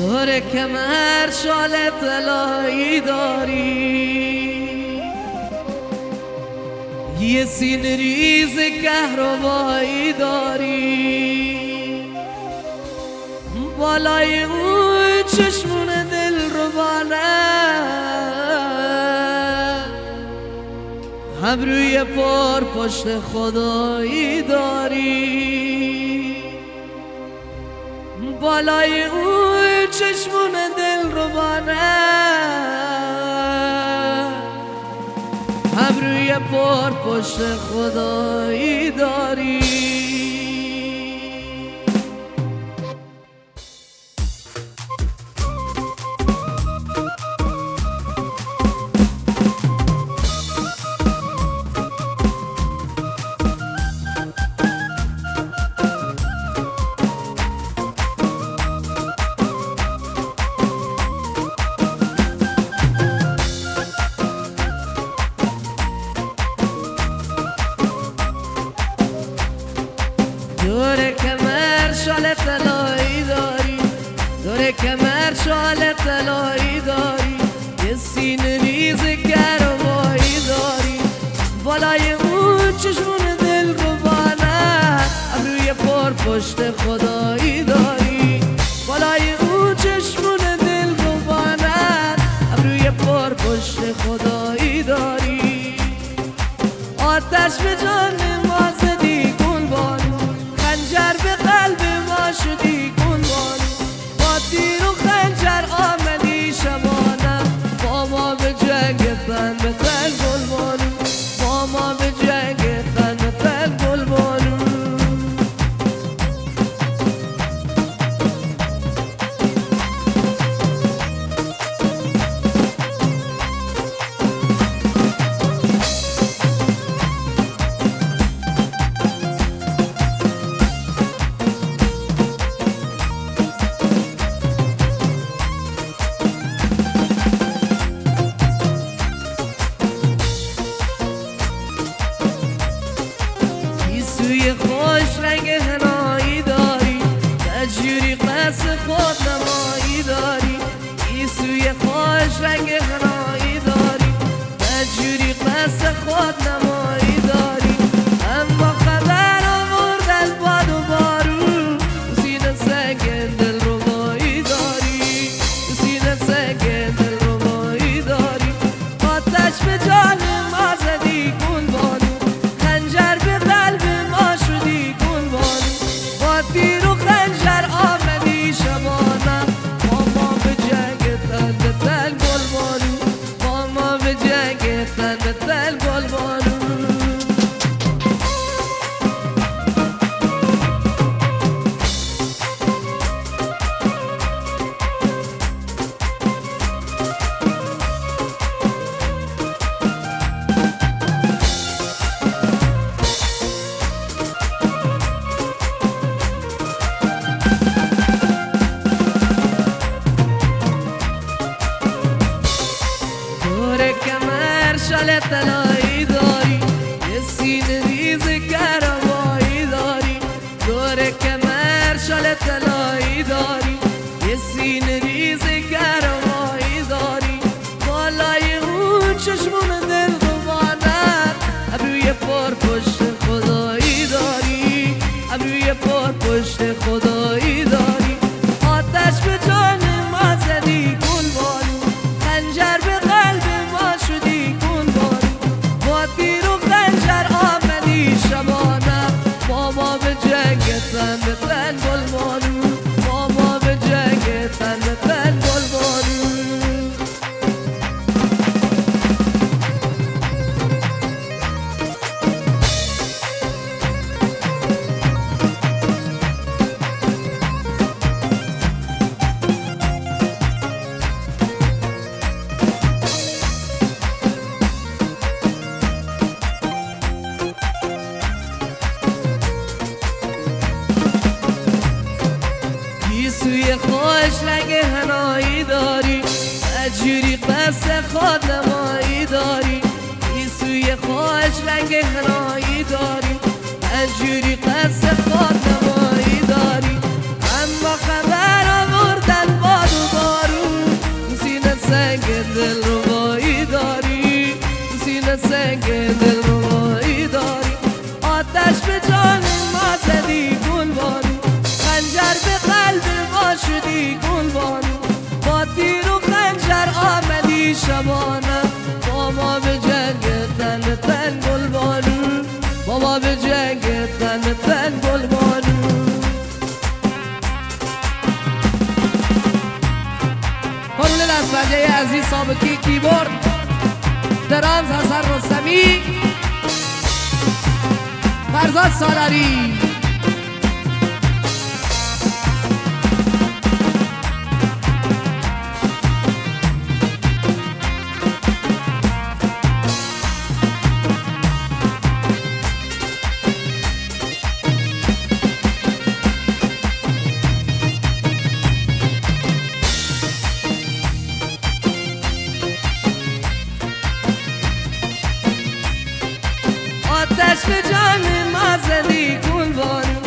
دور کمر شال طلایی داری، یه سینه ریز کهربایی داری، بالای اون چشمون دل رو ابروی پر پشت خدایی داری، بالای اون چشمون دل رو ابروی پر پشت خدایی داری. دور کمر شال طلایی داری، دور کمر شال طلایی داری، یه سینه ریز گرمایی داری، بالای اون چشمون دل رو ابروی پر پشت خدایی داری، بالای اون چشمون دل رو ابروی پر پشت خدایی داری. آتش به جان ما زدی گلبانو، خنجر به قلب ما شدی گلبانو، با تیر و خنجر آمدی شبانم، با ما به جنگ تن به تن گلبانو، با ما به جنگ تن به تن گلبانو. خوش رنگ هنایی داری، تجوری قصد خود نمایی داری، ایسوی خوش رنگ هنایی داری، تجوری قصد خود نمایی داری، اما خبر آوردن باد و بارون، سینه سنگ دل ربایی داری، سینه سنگ دل ربایی داری. آتش به جان ما زدی گلبانو، خنجر به قلب ما شدی گلبانو، با تیر و خنجر آمدی شبانم، با ما به جنگ تن به تن گلبانو، با ما به جنگ تن به تن گلبانو. شال طلایی داری، یه سینه ریز گرمایی داری، دور کمر شال طلایی داری، یه سینه ریز گرمایی داری، بالای اون چشمون دل رو ابروی پر پشت خدایی داری، ابروی پر پشت خدایی داری. آتش به جان ما زدی گلبانو، خنجر به قلب ما شدی گلبانو، با تیر و خنجر آمدی شبانم، با ما به جنگ تن به تن گلبانو، با ما به جنگ تن به تن گلبانو. سوی خوش رنگ هنایی داری، تجوری قصد خود نمایی داری، سوی خوش رنگ هنایی داری، تجوری قصد خود نمایی داری، اما خبر آوردن باد دیجی عزیز سابقی کیبورد درامز حسن رستمی فرزاد سالاری آتش به جان ما زدی کن بارون